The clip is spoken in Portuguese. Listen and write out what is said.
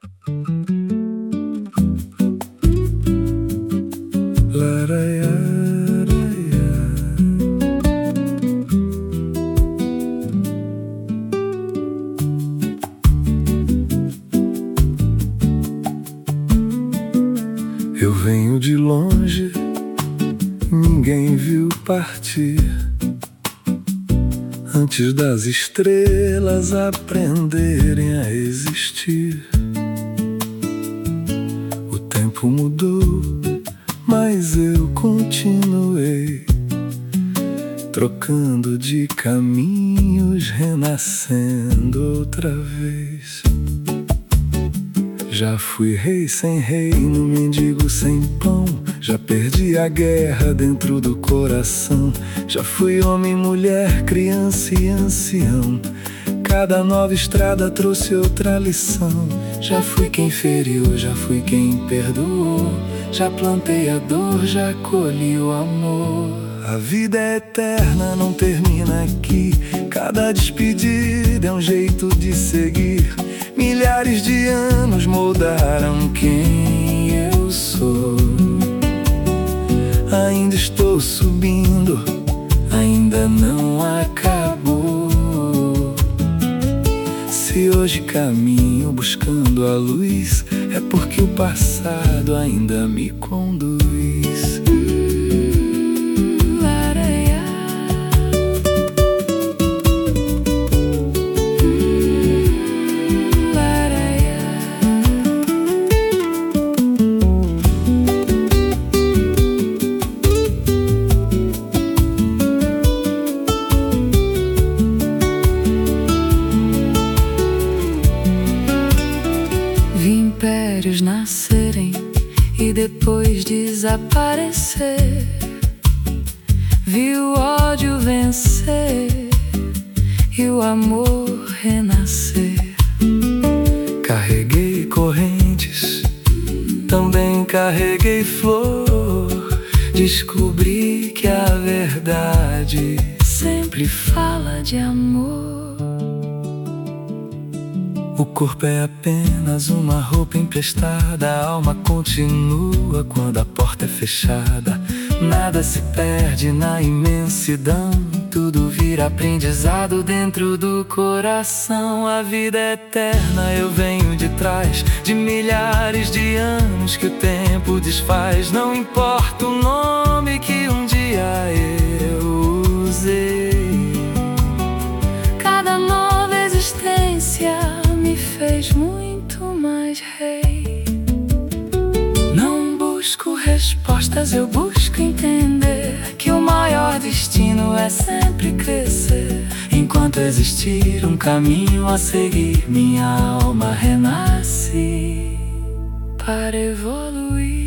Eu venho de longe, ninguém viu partir, antes das estrelas aprenderem a existir. O tempo mudou, mas eu continuei, trocando de caminhos, renascendo outra vez. Já fui rei sem reino, mendigo sem pão. Já perdi a guerra dentro do coração. Já fui homem, mulher, criança e ancião. Cada nova estrada trouxe outra lição. Já fui quem feriu, já fui quem perdoou. Já plantei a dor, já colhi o amor. A vida é eterna, não termina aqui. Cada despedida é um jeito de seguir. Milhares de anos moldaram quem eu sou. Ainda estou subindo, ainda não acabou. Se hoje caminho buscando a luz, é porque o passado ainda me conduz. Vi impérios nascerem e depois desaparecer. Vi o ódio vencer e o amor renascer. Carreguei correntes, também carreguei flor. Descobri que a verdade sempre fala de amor. O corpo é apenas uma roupa emprestada. A alma continua quando a porta é fechada. Nada se perde na imensidão. Tudo vira aprendizado dentro do coração. A vida é eterna, eu venho de trás de milhares de anos que o tempo desfaz. Não importa o nome que um dia eu usei. Cada nova existência me fez muito mais rei. Não busco respostas, eu busco entender que o maior destino é sempre crescer. Enquanto existir um caminho a seguir, minha alma renasce para evoluir.